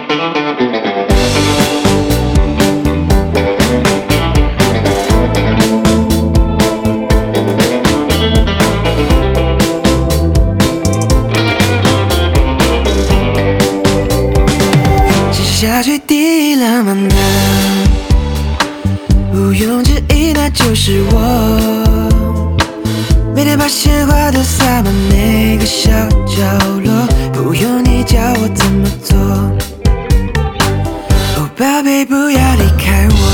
下最低浪漫的，毋庸置疑，那就是我。每天把鲜花都洒满每个小角落，不用你教我怎么做。哦，宝贝，不要离开我，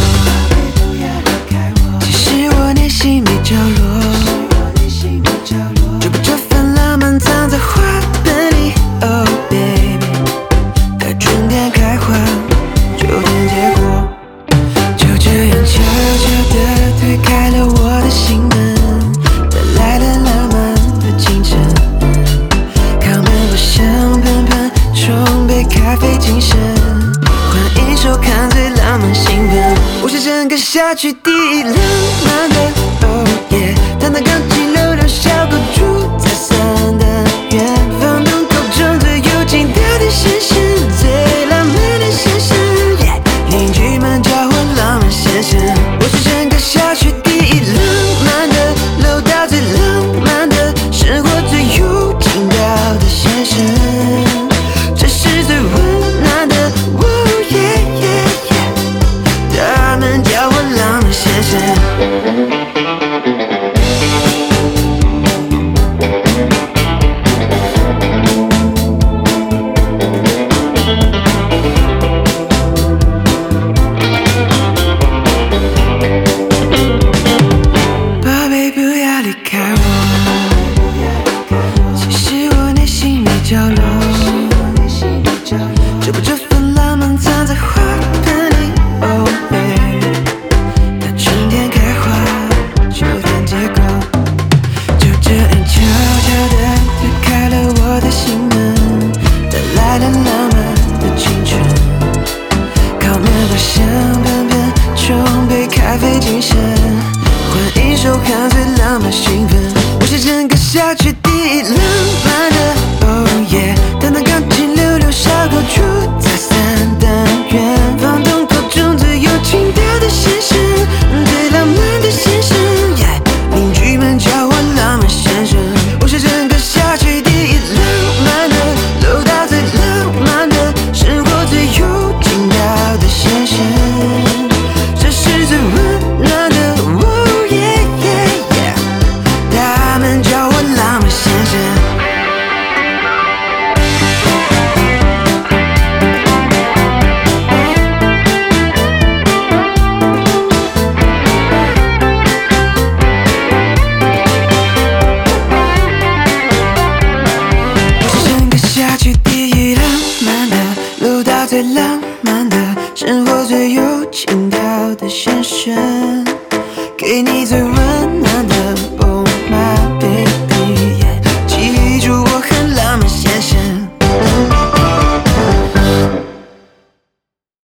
其实我内心没角落，就把这份浪漫藏在花盆里。Oh baby， 待春天开花，秋天结果，就这样悄悄地推开了我的心门。来了浪漫的清晨，靠门把香喷喷，冲杯咖啡精神，换一首看最浪漫兴奋。我是整个辖区第一浪漫的 Oh yeah， 弹弹钢琴溜溜小狗住在三单元，房东口中最有情调的先生，最浪漫的先生， yeah， 邻居们叫我浪漫先生。我是整个辖区第一浪漫的，楼道最浪漫的，生活最有情调的先生，这是最温暖的。哦耶耶耶，他们叫我浪漫先生。宝贝，不要离开我，其实我内心没角落，就把这份浪漫藏在花盆里。Oh baby， 待春天开花，秋天结果，就这样悄悄地推开了我的心门，带来了浪漫的青春。靠门把香喷喷，冲杯咖啡精神，换一首看最浪漫兴奋。我是整个辖区第一浪漫的 Oh yeah， 弹弹钢琴溜溜小狗住在三单元，房东口中最有情调的先生，最浪漫的先生， yeah， 邻居们叫我浪漫先生。我是整个辖区第一浪漫的，楼道最浪漫的，生活最有情调的先生，这是最温暖的。哦耶耶耶，他们叫我浪漫先生。我是整个辖区第一浪漫的，楼道最浪漫的，